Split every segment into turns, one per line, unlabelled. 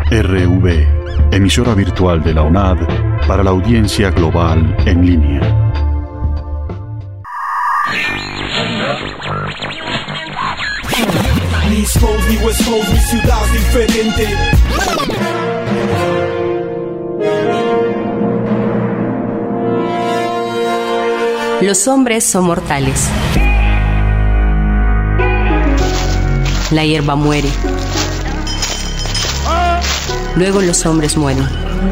RV, emisora virtual de la UNAD para la audiencia global en línea.
Ni East Coast, ni West Coast, mi ciudad es diferente.
Los hombres son mortales. La hierba muere. Luego los hombres mueren.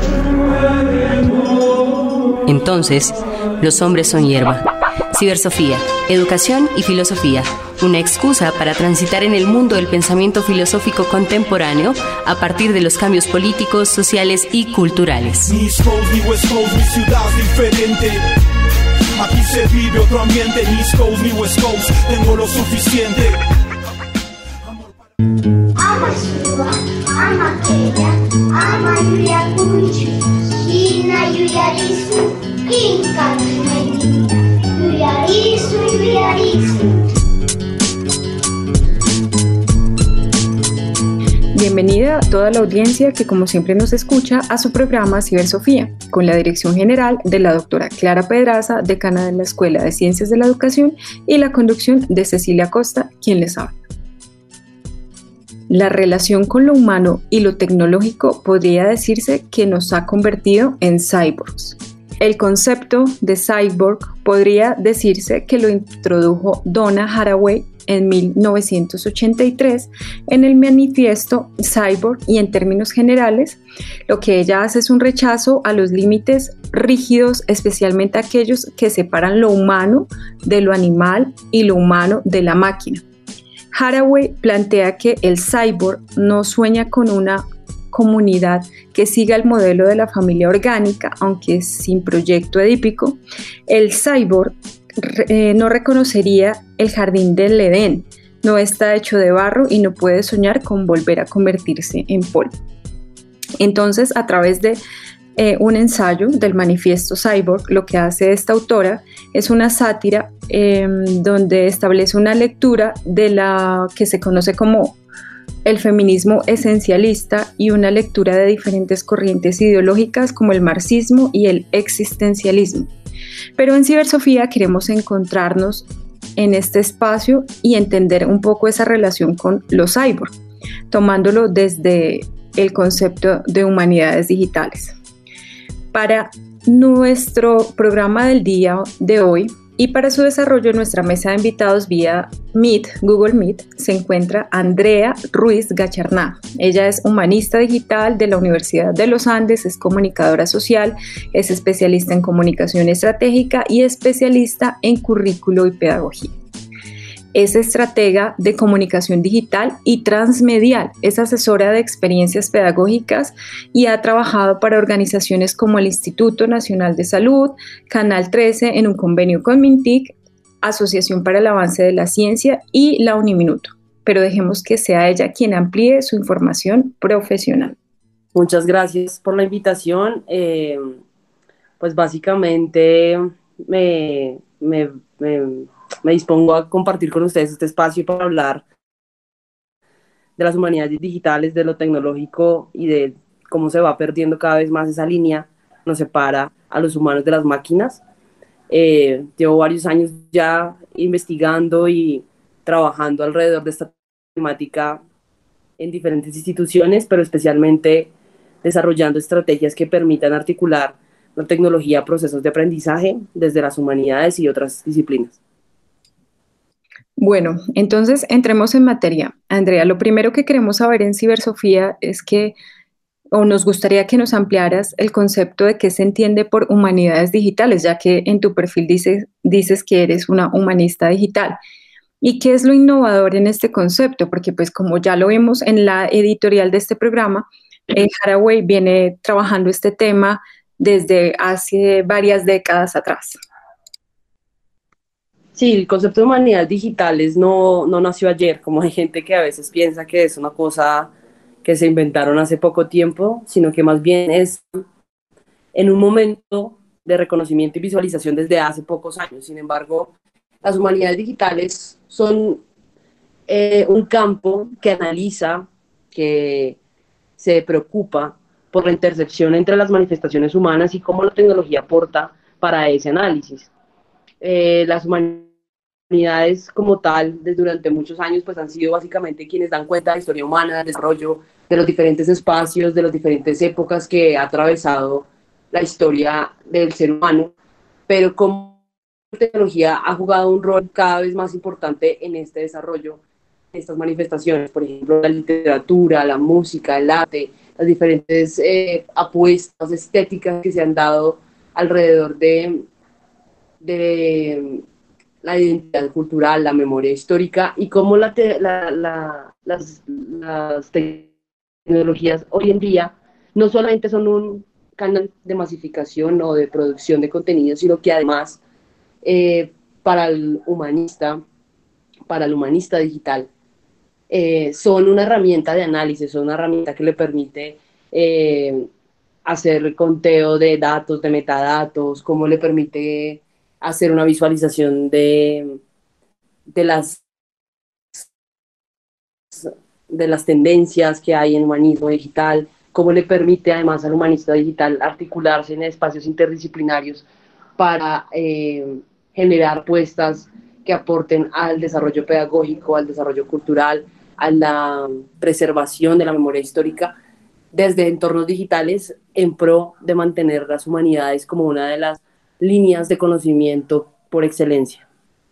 Entonces, los hombres son hierba. Cibersofía, educación y filosofía. Una excusa para transitar en el mundo del pensamiento filosófico contemporáneo a partir de los cambios políticos, sociales y culturales.
Ni East Coast, ni West Coast, mi ciudad es diferente. Aquí se vive otro ambiente. Ni East Coast, ni West Coast, tengo lo suficiente.
Ama Siwa, ama Kenya, ama Yulia Kuchi, Ina Yulia Risu, Inka Yulia Risu, Yulia Risu.
Bienvenida a toda la audiencia que como siempre nos escucha a su programa Cibersofía, con la dirección general de la doctora Clara Pedraza, decana de la Escuela de Ciencias de la Educación, y la conducción de Cecilia Costa, quien les habla. La relación con lo humano y lo tecnológico podría decirse que nos ha convertido en cyborgs. El concepto de cyborg podría decirse que lo introdujo Donna Haraway en 1983 en el manifiesto Cyborg, y en términos generales lo que ella hace es un rechazo a los límites rígidos, especialmente aquellos que separan lo humano de lo animal y lo humano de la máquina. Haraway plantea que el cyborg no sueña con una comunidad que siga el modelo de la familia orgánica, aunque sin proyecto edípico. El cyborg no reconocería el jardín del Edén, no está hecho de barro y no puede soñar con volver a convertirse en polvo. Entonces, a través de un ensayo del manifiesto Cyborg, lo que hace esta autora es una sátira donde establece una lectura de la que se conoce como el feminismo esencialista y una lectura de diferentes corrientes ideológicas como el marxismo y el existencialismo. Pero en Cibersofía queremos encontrarnos en este espacio y entender un poco esa relación con los cyborg, tomándolo desde el concepto de humanidades digitales. Para nuestro programa del día de hoy y para su desarrollo en nuestra mesa de invitados vía Meet, Google Meet, se encuentra Andrea Ruiz Gacharná. Ella es humanista digital de la Universidad de los Andes, es comunicadora social, es especialista en comunicación estratégica y especialista en currículo y pedagogía. Es estratega de comunicación digital y transmedial, es asesora de experiencias pedagógicas y ha trabajado para organizaciones como el Instituto Nacional de Salud, Canal 13 en un convenio con Mintic, Asociación para el Avance de la Ciencia y la Uniminuto. Pero dejemos que sea ella quien amplíe su información profesional.
Muchas gracias por la invitación. Pues básicamente me dispongo a compartir con ustedes este espacio para hablar de las humanidades digitales, de lo tecnológico y de cómo se va perdiendo cada vez más esa línea que nos separa a los humanos de las máquinas. Llevo varios años ya investigando y trabajando alrededor de esta temática en diferentes instituciones, pero especialmente desarrollando estrategias que permitan articular la tecnología a procesos de aprendizaje desde las humanidades y otras disciplinas.
Bueno, entonces entremos en materia. Andrea, lo primero que queremos saber en Cibersofía es nos gustaría que nos ampliaras el concepto de qué se entiende por humanidades digitales, ya que en tu perfil dices que eres una humanista digital. ¿Y qué es lo innovador en este concepto? Porque pues como ya lo vimos en la editorial de este programa, Haraway viene trabajando este tema desde hace varias décadas atrás.
Sí, el concepto de humanidades digitales no nació ayer, como hay gente que a veces piensa que es una cosa que se inventaron hace poco tiempo, sino que más bien es en un momento de reconocimiento y visualización desde hace pocos años. Sin embargo, las humanidades digitales son un campo que analiza, que se preocupa por la intersección entre las manifestaciones humanas y cómo la tecnología aporta para ese análisis. Las humanidades como tal, desde durante muchos años, pues han sido básicamente quienes dan cuenta de la historia humana, del desarrollo, de los diferentes espacios, de las diferentes épocas que ha atravesado la historia del ser humano, pero como la tecnología ha jugado un rol cada vez más importante en este desarrollo, en estas manifestaciones, por ejemplo, la literatura, la música, el arte, las diferentes apuestas estéticas que se han dado alrededor de la identidad cultural, la memoria histórica y cómo las tecnologías hoy en día no solamente son un canal de masificación o de producción de contenido, sino que además para el humanista digital, son una herramienta de análisis, son una herramienta que le permite hacer conteo de datos, de metadatos, cómo le permite hacer una visualización de las tendencias que hay en humanismo digital, cómo le permite además al humanista digital articularse en espacios interdisciplinarios para generar apuestas que aporten al desarrollo pedagógico, al desarrollo cultural, a la preservación de la memoria histórica desde entornos digitales en pro de mantener las humanidades como una de las líneas de conocimiento por excelencia.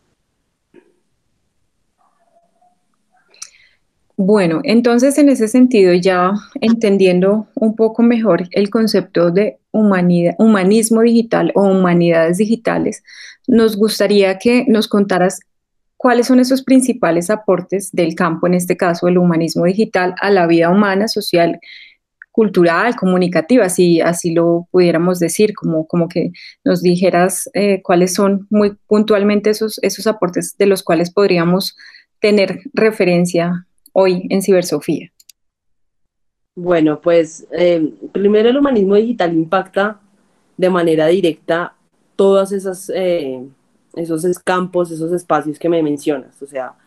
Bueno, entonces en ese sentido, ya entendiendo un poco mejor el concepto de humanismo digital o humanidades digitales, nos gustaría que nos contaras cuáles son esos principales aportes del campo, en este caso el humanismo digital, a la vida humana, social, cultural, comunicativa, si así lo pudiéramos decir, como que nos dijeras cuáles son muy puntualmente esos aportes de los cuales podríamos tener referencia hoy en Cibersofía.
Bueno, pues primero el humanismo digital impacta de manera directa todos esos campos, esos espacios que me mencionas. O sea,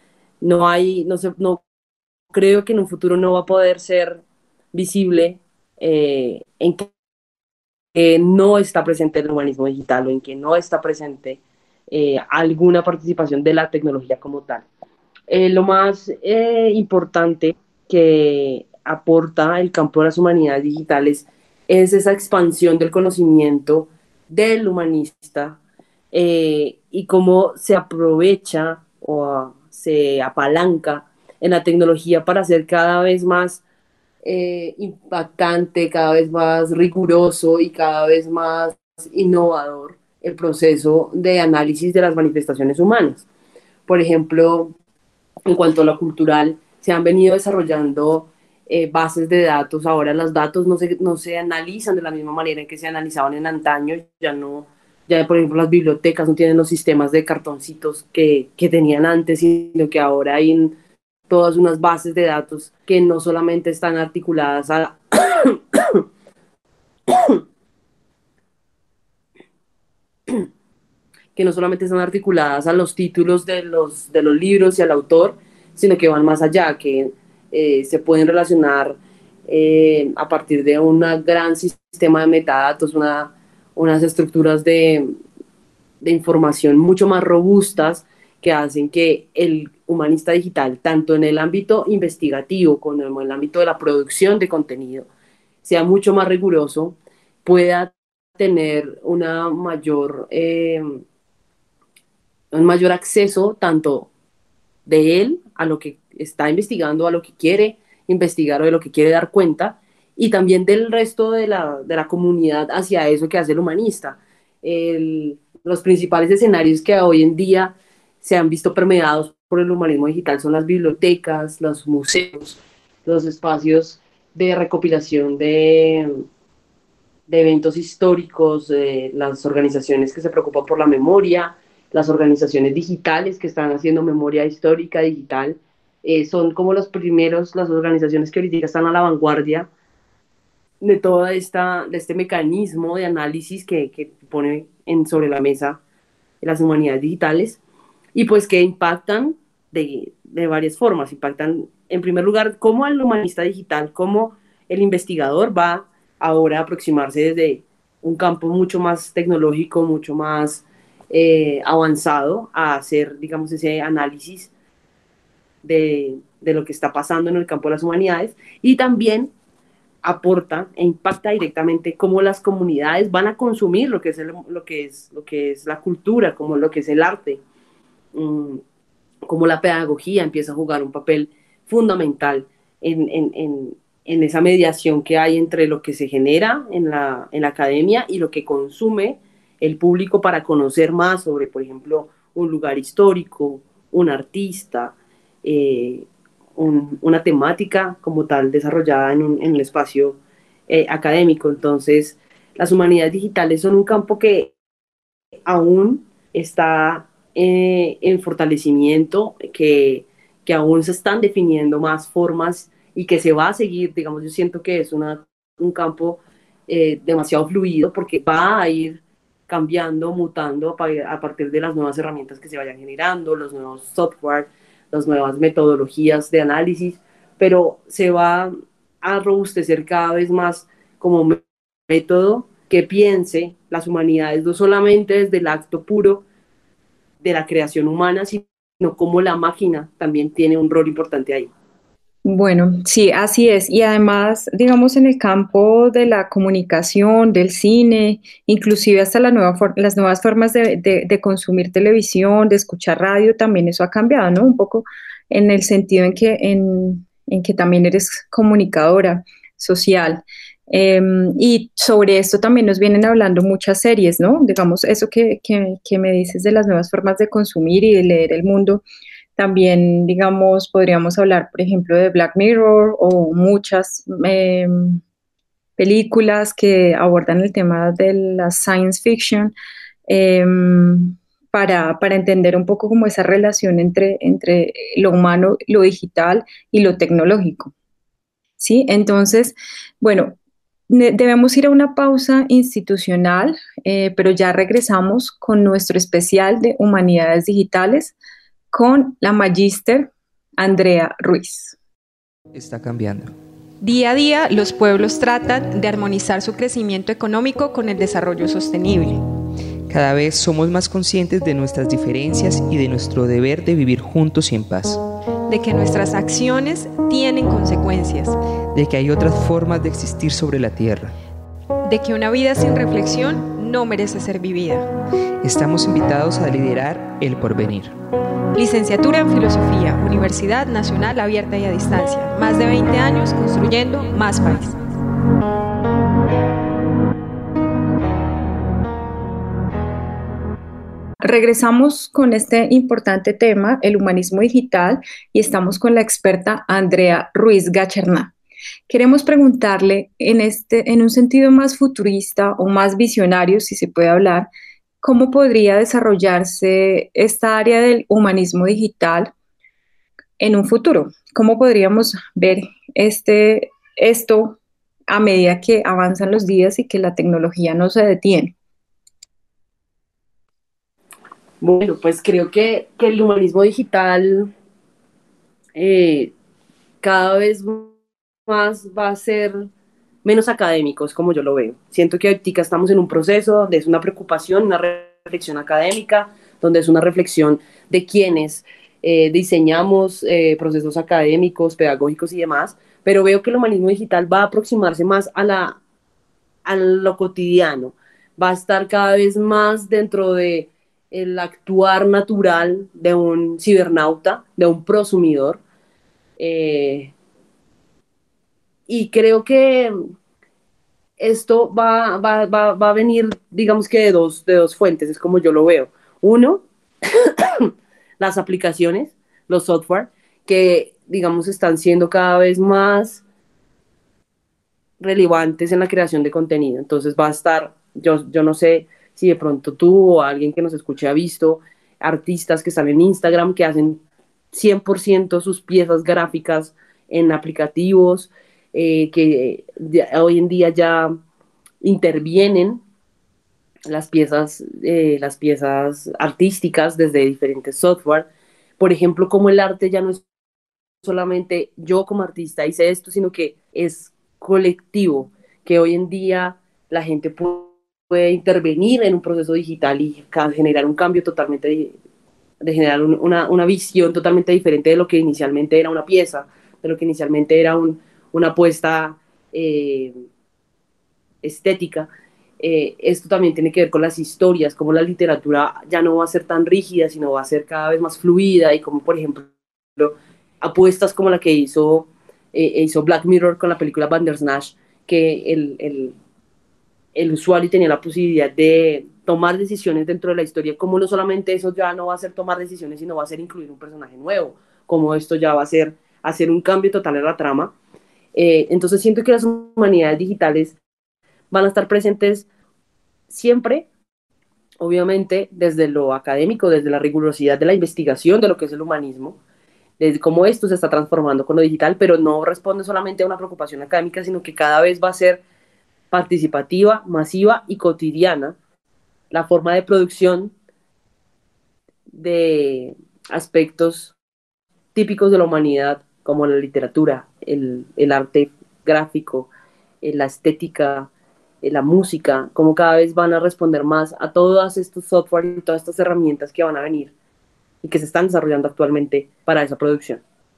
no creo que en un futuro no va a poder ser visible en que no está presente el humanismo digital o en que no está presente alguna participación de la tecnología como tal. Lo más importante que aporta el campo de las humanidades digitales es esa expansión del conocimiento del humanista y cómo se aprovecha o se apalanca en la tecnología para hacer cada vez más impactante, cada vez más riguroso y cada vez más innovador el proceso de análisis de las manifestaciones humanas. Por ejemplo, en cuanto a lo cultural, se han venido desarrollando bases de datos. Ahora los datos no se analizan de la misma manera en que se analizaban en antaño. Ya por ejemplo las bibliotecas no tienen los sistemas de cartoncitos que tenían antes, sino que ahora hay todas unas bases de datos que no solamente están articuladas a que no solamente están articuladas a los títulos de los libros y al autor, sino que van más allá, que se pueden relacionar a partir de un gran sistema de metadatos, unas estructuras de información mucho más robustas que hacen que el humanista digital, tanto en el ámbito investigativo como en el ámbito de la producción de contenido, sea mucho más riguroso, pueda tener un mayor acceso tanto de él a lo que está investigando, a lo que quiere investigar o de lo que quiere dar cuenta, y también del resto de la comunidad hacia eso que hace el humanista. Los principales escenarios que hoy en día se han visto permeados por el humanismo digital son las bibliotecas, los museos, los espacios de recopilación de eventos históricos, las organizaciones que se preocupan por la memoria, las organizaciones digitales que están haciendo memoria histórica digital, son como las organizaciones que ahorita están a la vanguardia de este mecanismo de análisis que pone sobre la mesa las humanidades digitales, y pues que impactan de varias formas. Impactan, en primer lugar, como el humanista digital, como el investigador va ahora a aproximarse desde un campo mucho más tecnológico, mucho más avanzado, a hacer, digamos, ese análisis de lo que está pasando en el campo de las humanidades, y también aporta e impacta directamente cómo las comunidades van a consumir lo que es la cultura, como lo que es el arte, cómo la pedagogía empieza a jugar un papel fundamental en esa mediación que hay entre lo que se genera en la academia y lo que consume el público para conocer más sobre, por ejemplo, un lugar histórico, un artista, una temática como tal desarrollada en un espacio académico. Entonces, las humanidades digitales son un campo que aún está en fortalecimiento, que aún se están definiendo más formas y que se va a seguir, digamos, yo siento que es un campo demasiado fluido, porque va a ir cambiando, mutando a partir de las nuevas herramientas que se vayan generando, los nuevos software, las nuevas metodologías de análisis, pero se va a robustecer cada vez más como método que piense las humanidades no solamente desde el acto puro de la creación humana, sino como la máquina también tiene un rol importante ahí.
Bueno, sí, así es. Y además, digamos, en el campo de la comunicación, del cine, inclusive hasta las nuevas formas de consumir televisión, de escuchar radio, también eso ha cambiado, ¿no? Un poco en el sentido en que también eres comunicadora social. Y sobre esto también nos vienen hablando muchas series, ¿no? Digamos, eso que me dices de las nuevas formas de consumir y de leer el mundo. También, digamos, podríamos hablar, por ejemplo, de Black Mirror o muchas películas que abordan el tema de la science fiction, eh, para entender un poco como esa relación entre lo humano, lo digital y lo tecnológico. ¿Sí? Entonces, bueno, debemos ir a una pausa institucional, pero ya regresamos con nuestro especial de Humanidades Digitales con la magíster Andrea Ruiz.
Está cambiando.
Día a día, los pueblos tratan de armonizar su crecimiento económico con el desarrollo sostenible.
Cada vez somos más conscientes de nuestras diferencias y de nuestro deber de vivir juntos y en paz.
De que nuestras acciones tienen consecuencias.
De que hay otras formas de existir sobre la Tierra.
De que una vida sin reflexión no merece ser vivida.
Estamos invitados a liderar el porvenir.
Licenciatura en Filosofía, Universidad Nacional Abierta y a Distancia. Más de 20 años construyendo más país.
Regresamos con este importante tema, el humanismo digital, y estamos con la experta Andrea Ruiz Gacherná. Queremos preguntarle en un sentido más futurista o más visionario, si se puede hablar, ¿cómo podría desarrollarse esta área del humanismo digital en un futuro? ¿Cómo podríamos ver esto a medida que avanzan los días y que la tecnología no se detiene?
Bueno, pues creo que el humanismo digital cada vez más va a ser menos académico, es como yo lo veo. Siento que ahorita estamos en un proceso donde es una preocupación, una reflexión académica, donde es una reflexión de quienes diseñamos procesos académicos, pedagógicos y demás, pero veo que el humanismo digital va a aproximarse más a lo cotidiano, va a estar cada vez más dentro de el actuar natural de un cibernauta, de un prosumidor, y creo que esto va a venir, digamos que de dos fuentes, es como yo lo veo. Uno, las aplicaciones, los software, que, digamos, están siendo cada vez más relevantes en la creación de contenido. Entonces va a estar, yo no sé si de pronto tú o alguien que nos escuche ha visto artistas que están en Instagram que hacen 100% sus piezas gráficas en aplicativos, que hoy en día ya intervienen las piezas artísticas desde diferentes software. Por ejemplo, como el arte ya no es solamente yo como artista hice esto, sino que es colectivo, que hoy en día la gente puede intervenir en un proceso digital y generar un cambio totalmente, de generar una visión totalmente diferente de lo que inicialmente era una pieza, de lo que inicialmente era una apuesta estética. Esto también tiene que ver con las historias, como la literatura ya no va a ser tan rígida, sino va a ser cada vez más fluida, y como por ejemplo apuestas como la que hizo Black Mirror con la película Bandersnatch, que el usuario tenía la posibilidad de tomar decisiones dentro de la historia, como no solamente eso ya no va a ser tomar decisiones, sino va a ser incluir un personaje nuevo, como esto ya va a ser hacer un cambio total en la trama. Entonces siento que las humanidades digitales van a estar presentes siempre, obviamente desde lo académico, desde la rigurosidad de la investigación de lo que es el humanismo, desde cómo esto se está transformando con lo digital, pero no responde solamente a una preocupación académica, sino que cada vez va a ser participativa, masiva y cotidiana la forma de producción de aspectos típicos de la humanidad, como la literatura, el arte gráfico, la estética, la música, como cada vez van a responder más a todos estos software y todas estas herramientas que van a venir y que se están desarrollando actualmente para esa producción.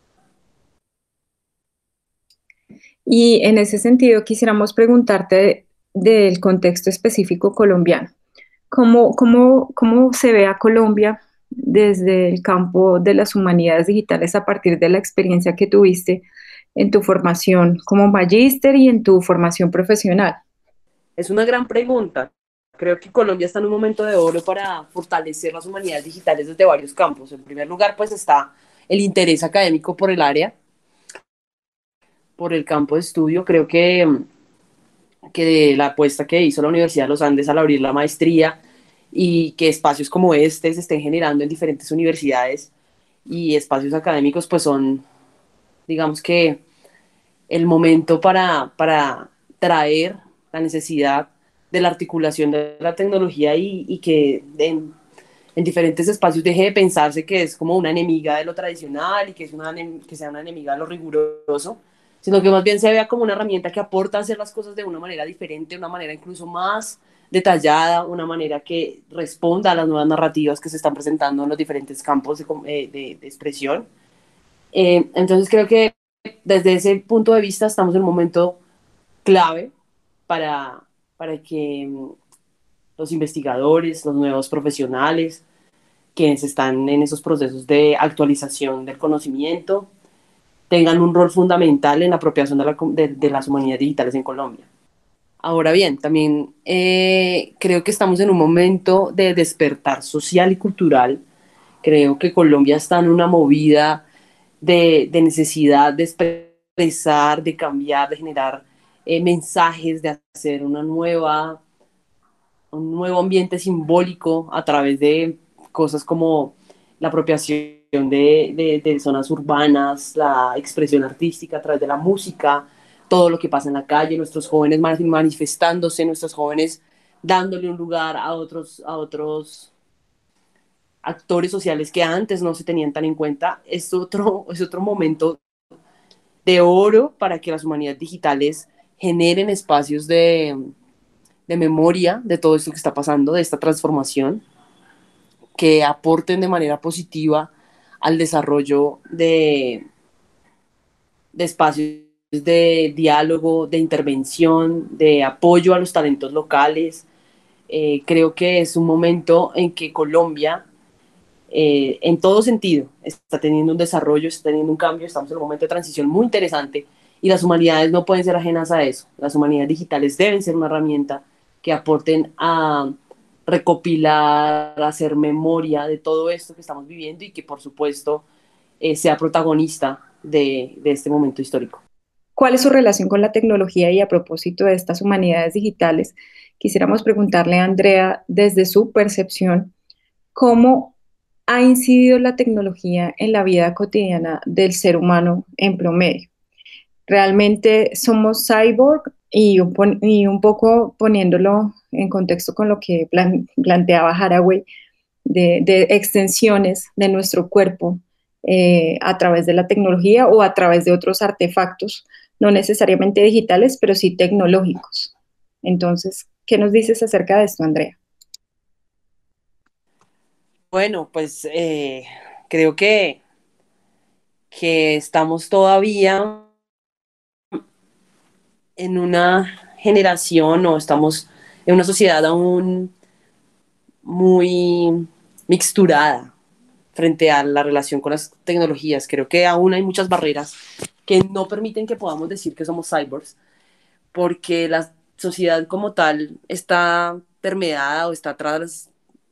Y en ese sentido quisiéramos preguntarte del contexto específico colombiano. ¿Cómo se ve a Colombia desde el campo de las humanidades digitales a partir de la experiencia que tuviste en tu formación como magíster y en tu formación profesional?
Es una gran pregunta. Creo que Colombia está en un momento de oro para fortalecer las humanidades digitales desde varios campos. En primer lugar, pues está el interés académico por el área, por el campo de estudio. Creo que la apuesta que hizo la Universidad de los Andes al abrir la maestría y que espacios como este se estén generando en diferentes universidades y espacios académicos, pues son, digamos que, el momento para traer la necesidad de la articulación de la tecnología y que en diferentes espacios deje de pensarse que es como una enemiga de lo tradicional y que sea una enemiga de lo riguroso, sino que más bien se vea como una herramienta que aporta a hacer las cosas de una manera diferente, una manera incluso más detallada, una manera que responda a las nuevas narrativas que se están presentando en los diferentes campos de expresión. Entonces creo que desde ese punto de vista estamos en un momento clave para que los investigadores, los nuevos profesionales, quienes están en esos procesos de actualización del conocimiento, tengan un rol fundamental en la apropiación de las humanidades digitales en Colombia. Ahora bien, también creo que estamos en un momento de despertar social y cultural. Creo que Colombia está en una movida de necesidad de expresar, de cambiar, de generar mensajes, de hacer un nuevo ambiente simbólico a través de cosas como la apropiación de zonas urbanas, la expresión artística a través de la música, todo lo que pasa en la calle, nuestros jóvenes manifestándose, nuestros jóvenes dándole un lugar a otros actores sociales que antes no se tenían tan en cuenta. Es otro momento de oro para que las humanidades digitales generen espacios de memoria de todo esto que está pasando, de esta transformación, que aporten de manera positiva al desarrollo de espacios de diálogo, de intervención, de apoyo a los talentos locales. Creo que es un momento en que Colombia, en todo sentido, está teniendo un desarrollo, está teniendo un cambio, estamos en un momento de transición muy interesante y las humanidades no pueden ser ajenas a eso. Las humanidades digitales deben ser una herramienta que aporten a recopilar, a hacer memoria de todo esto que estamos viviendo y que por supuesto sea protagonista de este momento histórico.
¿Cuál es su relación con la tecnología? Y a propósito de estas humanidades digitales, quisiéramos preguntarle a Andrea, desde su percepción, ¿cómo ha incidido la tecnología en la vida cotidiana del ser humano en promedio? ¿Realmente somos cyborg? Y un poco poniéndolo en contexto con lo que planteaba Haraway, de extensiones de nuestro cuerpo a través de la tecnología o a través de otros artefactos, no necesariamente digitales, pero sí tecnológicos. Entonces, ¿qué nos dices acerca de esto, Andrea?
Bueno, pues creo que estamos todavía en una generación o estamos en una sociedad aún muy mixturada frente a la relación con las tecnologías. Creo que aún hay muchas barreras que no permiten que podamos decir que somos cyborgs, porque la sociedad como tal está permeada o está atrás,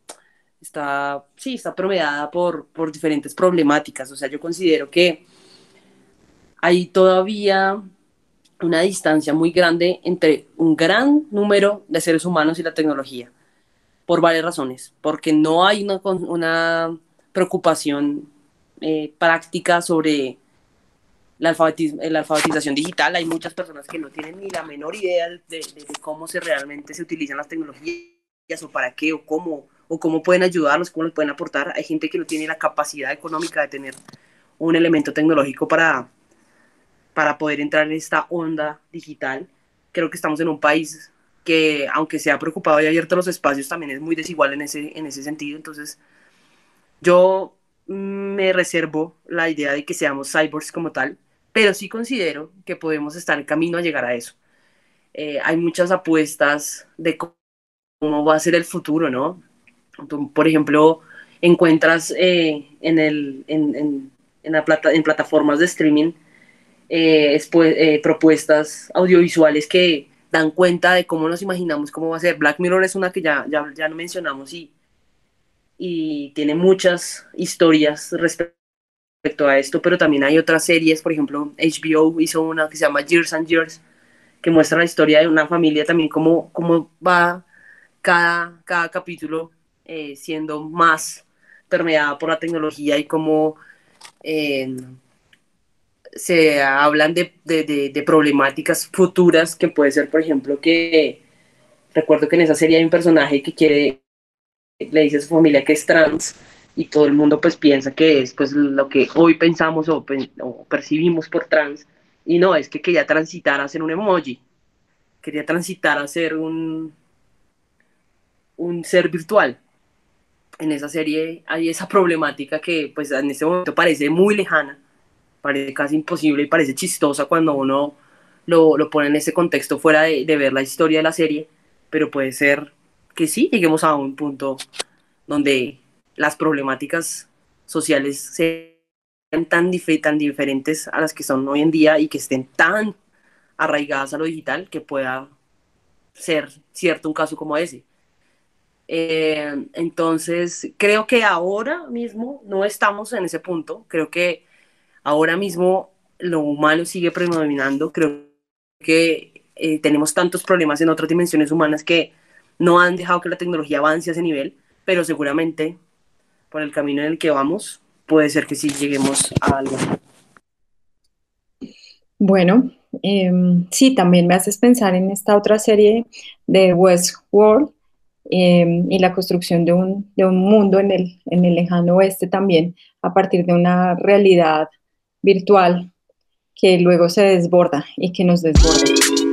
está permeada por diferentes problemáticas. O sea, yo considero que hay todavía una distancia muy grande entre un gran número de seres humanos y la tecnología, por varias razones, porque no hay una preocupación práctica sobre la alfabetización digital. Hay muchas personas que no tienen ni la menor idea de cómo realmente se utilizan las tecnologías o para qué o cómo pueden ayudarlos, cómo les pueden aportar. Hay gente que no tiene la capacidad económica de tener un elemento tecnológico para poder entrar en esta onda digital. Creo que estamos en un país que, aunque se ha preocupado y abierto los espacios, también es muy desigual en ese sentido. Entonces, yo me reservo la idea de que seamos cyborgs como tal, pero sí considero que podemos estar en camino a llegar a eso. Hay muchas apuestas de cómo va a ser el futuro, ¿no? Tú, por ejemplo, encuentras en plataformas de streaming propuestas audiovisuales que dan cuenta de cómo nos imaginamos cómo va a ser. Black Mirror es una que ya no mencionamos y tiene muchas historias respecto a esto, pero también hay otras series. Por ejemplo, HBO hizo una que se llama Years and Years, que muestra la historia de una familia también, cómo va cada capítulo siendo más permeada por la tecnología y cómo se hablan de problemáticas futuras que puede ser, por ejemplo, que recuerdo que en esa serie hay un personaje le dice a su familia que es trans y todo el mundo pues piensa que es pues lo que hoy pensamos o percibimos por trans, y no, es que quería transitar a ser un emoji, quería transitar a ser un ser virtual. En esa serie hay esa problemática que pues en este momento parece muy lejana, parece casi imposible y parece chistosa cuando uno lo pone en ese contexto fuera de ver la historia de la serie, pero puede ser que sí lleguemos a un punto donde las problemáticas sociales sean tan diferentes a las que son hoy en día y que estén tan arraigadas a lo digital que pueda ser cierto un caso como ese. Entonces, creo que ahora mismo no estamos en ese punto. Creo que ahora mismo lo humano sigue predominando. Creo que tenemos tantos problemas en otras dimensiones humanas que no han dejado que la tecnología avance a ese nivel, pero seguramente por el camino en el que vamos puede ser que sí lleguemos a algo.
Bueno, sí, también me haces pensar en esta otra serie de Westworld, y la construcción de un mundo en el lejano oeste también, a partir de una realidad virtual que luego se desborda y que nos desborda.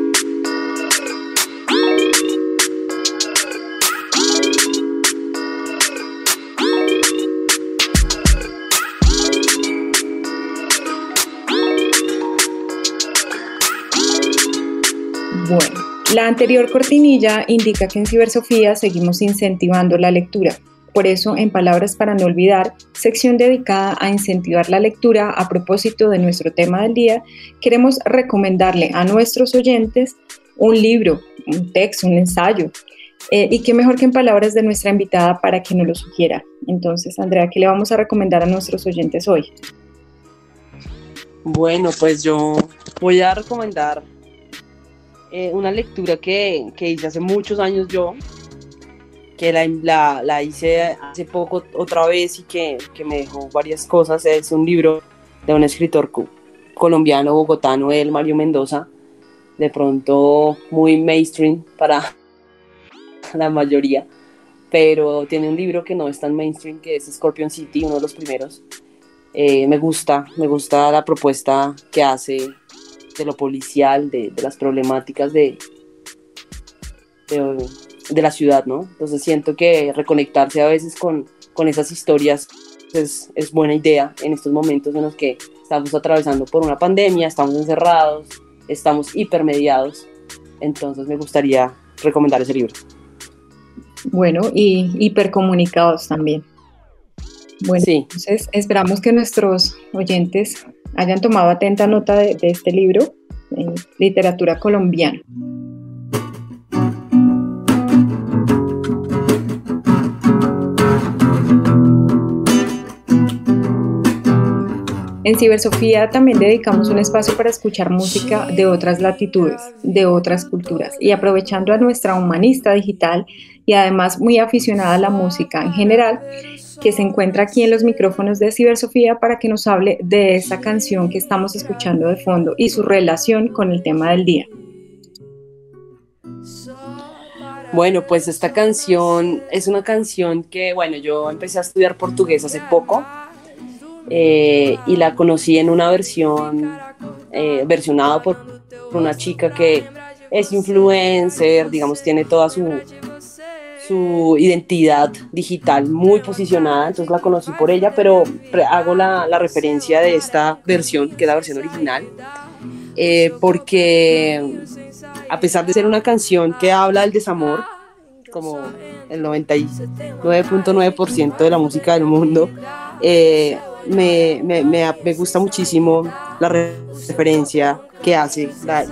Bueno, la anterior cortinilla indica que en Cibersofía seguimos incentivando la lectura. Por eso, en Palabras para no olvidar, sección dedicada a incentivar la lectura a propósito de nuestro tema del día, queremos recomendarle a nuestros oyentes un libro, un texto, un ensayo, y qué mejor que en palabras de nuestra invitada para que nos lo sugiera. Entonces, Andrea, ¿qué le vamos a recomendar a nuestros oyentes hoy?
Bueno, pues yo voy a recomendar una lectura que hice hace muchos años yo, que la hice hace poco otra vez y que me dejó varias cosas. Es un libro de un escritor colombiano, bogotano, el Mario Mendoza, de pronto muy mainstream para la mayoría, pero tiene un libro que no es tan mainstream, que es Scorpion City, uno de los primeros, Me gusta la propuesta que hace de lo policial, de las problemáticas de la ciudad, ¿no? Entonces siento que reconectarse a veces con esas historias es buena idea en estos momentos en los que estamos atravesando por una pandemia, estamos encerrados, estamos hipermediados. Entonces me gustaría recomendar ese libro.
Bueno, y hipercomunicados también. Bueno, sí. Entonces esperamos que nuestros oyentes hayan tomado atenta nota de este libro, Literatura Colombiana. En Cibersofía también dedicamos un espacio para escuchar música de otras latitudes, de otras culturas, y aprovechando a nuestra humanista digital y además muy aficionada a la música en general, que se encuentra aquí en los micrófonos de Cibersofía para que nos hable de esa canción que estamos escuchando de fondo y su relación con el tema del día.
Bueno, pues esta canción es una canción que, bueno, yo empecé a estudiar portugués hace poco y la conocí en una versión versionada por una chica que es influencer, digamos, tiene toda su identidad digital muy posicionada, entonces la conocí por ella, pero hago la referencia de esta versión, que es la versión original, porque a pesar de ser una canción que habla del desamor, como el 99.9% de la música del mundo, me gusta muchísimo la referencia que hace, la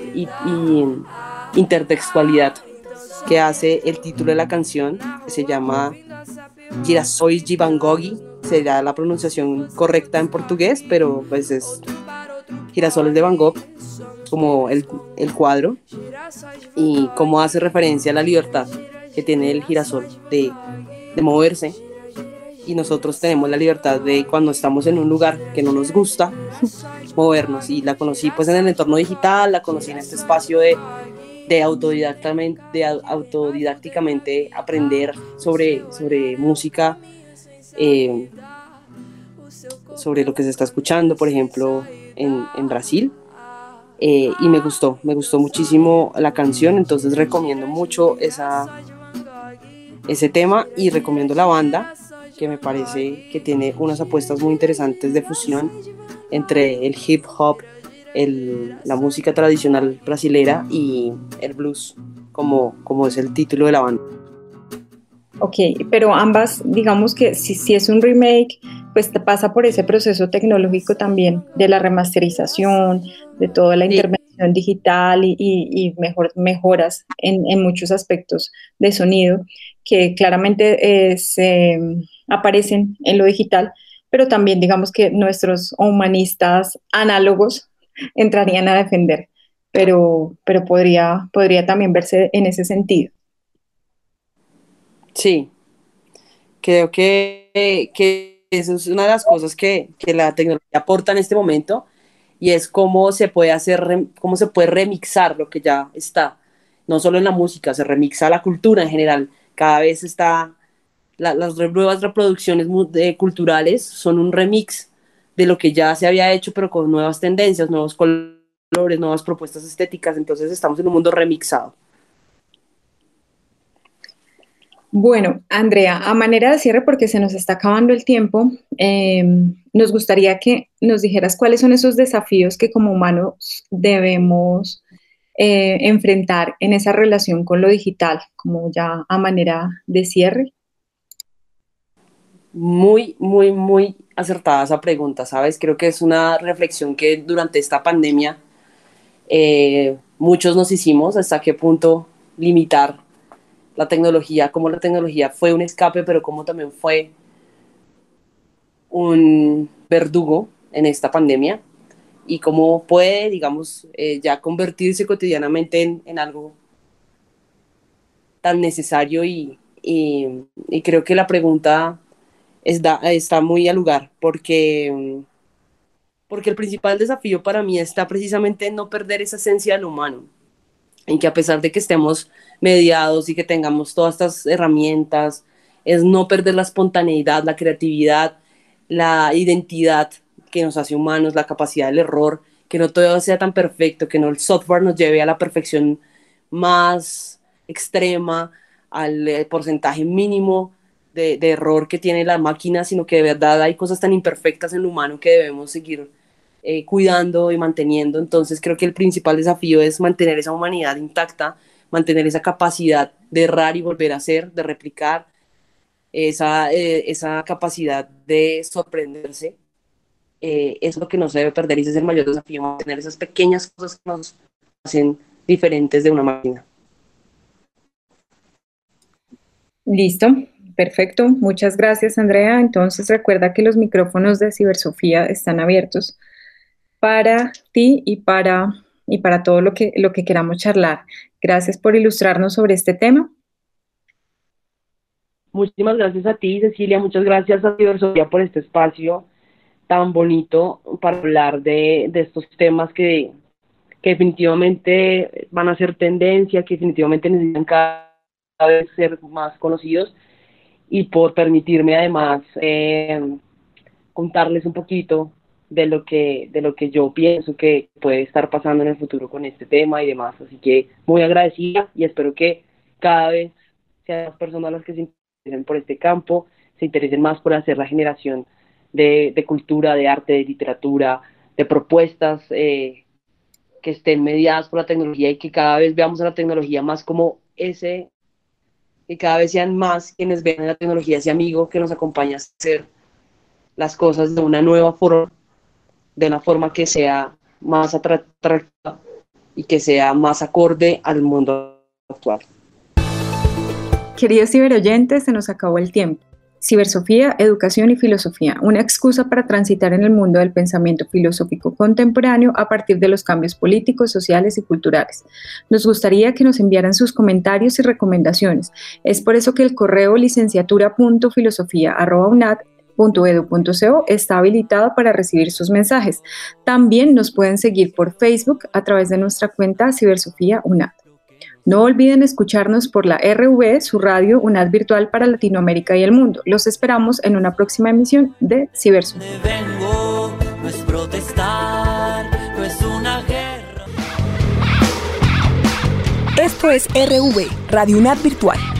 intertextualidad que hace el título de la canción, que se llama Girassóis de Van Gogh, será la pronunciación correcta en portugués, pero pues es Girasoles de Van Gogh, como el cuadro, y cómo hace referencia a la libertad que tiene el girasol de moverse, y nosotros tenemos la libertad de, cuando estamos en un lugar que no nos gusta, movernos. Y la conocí pues en el entorno digital, la conocí en este espacio de autodidácticamente aprender sobre música, sobre lo que se está escuchando, por ejemplo, en Brasil, y me gustó muchísimo la canción, entonces recomiendo mucho ese tema, y recomiendo la banda, que me parece que tiene unas apuestas muy interesantes de fusión entre el hip hop, la música tradicional brasilera y el blues, como es el título de la banda.
Ok, pero ambas, digamos que si es un remake, pues te pasa por ese proceso tecnológico también, de la remasterización, de toda la intervención digital y mejoras en muchos aspectos de sonido, que claramente aparecen en lo digital, pero también digamos que nuestros humanistas análogos entrarían a defender, pero podría también verse en ese sentido.
Sí, creo que eso es una de las cosas que la tecnología aporta en este momento, y es cómo se puede cómo se puede remixar lo que ya está, no solo en la música, se remixa la cultura en general. Cada vez las nuevas reproducciones culturales son un remix de lo que ya se había hecho, pero con nuevas tendencias, nuevos colores, nuevas propuestas estéticas. Entonces estamos en un mundo remixado.
Bueno, Andrea, a manera de cierre, porque se nos está acabando el tiempo, nos gustaría que nos dijeras cuáles son esos desafíos que como humanos debemos enfrentar en esa relación con lo digital, como ya a manera de cierre.
Muy, muy, muy acertada esa pregunta, ¿sabes? Creo que es una reflexión que durante esta pandemia muchos nos hicimos, hasta qué punto limitar la tecnología, cómo la tecnología fue un escape, pero cómo también fue un verdugo en esta pandemia, y cómo puede, digamos, ya convertirse cotidianamente en algo tan necesario, y creo que la pregunta está muy al lugar, porque el principal desafío para mí está precisamente en no perder esa esencia del humano, en que a pesar de que estemos mediados y que tengamos todas estas herramientas, es no perder la espontaneidad, la creatividad, la identidad que nos hace humanos, la capacidad del error, que no todo sea tan perfecto, que no el software nos lleve a la perfección más extrema, al porcentaje mínimo de error que tiene la máquina, sino que de verdad hay cosas tan imperfectas en lo humano que debemos seguir cuidando y manteniendo. Entonces creo que el principal desafío es mantener esa humanidad intacta, mantener esa capacidad de errar y volver a hacer, de replicar, esa capacidad de sorprenderse. Es lo que no se debe perder y ese es el mayor desafío, mantener esas pequeñas cosas que nos hacen diferentes de una máquina.
Listo, perfecto. Muchas gracias, Andrea. Entonces recuerda que los micrófonos de Cibersofía están abiertos para ti y para todo lo que queramos charlar. Gracias por ilustrarnos sobre este tema.
Muchísimas gracias a ti, Cecilia. Muchas gracias a Cibersofía por este espacio tan bonito para hablar de estos temas que definitivamente van a ser tendencia, que definitivamente necesitan cada vez ser más conocidos, y por permitirme además contarles un poquito de lo que yo pienso que puede estar pasando en el futuro con este tema y demás. Así que muy agradecida y espero que cada vez sean las personas las que se interesen por este campo, se interesen más por hacer la generación de cultura, de arte, de literatura, de propuestas que estén mediadas por la tecnología, y que cada vez veamos a la tecnología más como que cada vez sean más quienes ven a la tecnología ese amigo que nos acompaña a hacer las cosas de una nueva forma, de una forma que sea más atractiva y que sea más acorde al mundo actual.
Queridos ciberoyentes, se nos acabó el tiempo. Cibersofía, educación y filosofía, una excusa para transitar en el mundo del pensamiento filosófico contemporáneo a partir de los cambios políticos, sociales y culturales. Nos gustaría que nos enviaran sus comentarios y recomendaciones. Es por eso que el correo licenciatura.filosofía@unad.edu.co está habilitado para recibir sus mensajes. También nos pueden seguir por Facebook a través de nuestra cuenta Cibersofía UNAD. No olviden escucharnos por la RV, su radio UNAD virtual para Latinoamérica y el mundo. Los esperamos en una próxima emisión de Cibersofía.
No es protestar, no es una guerra.
Esto es RV, Radio UNAD virtual.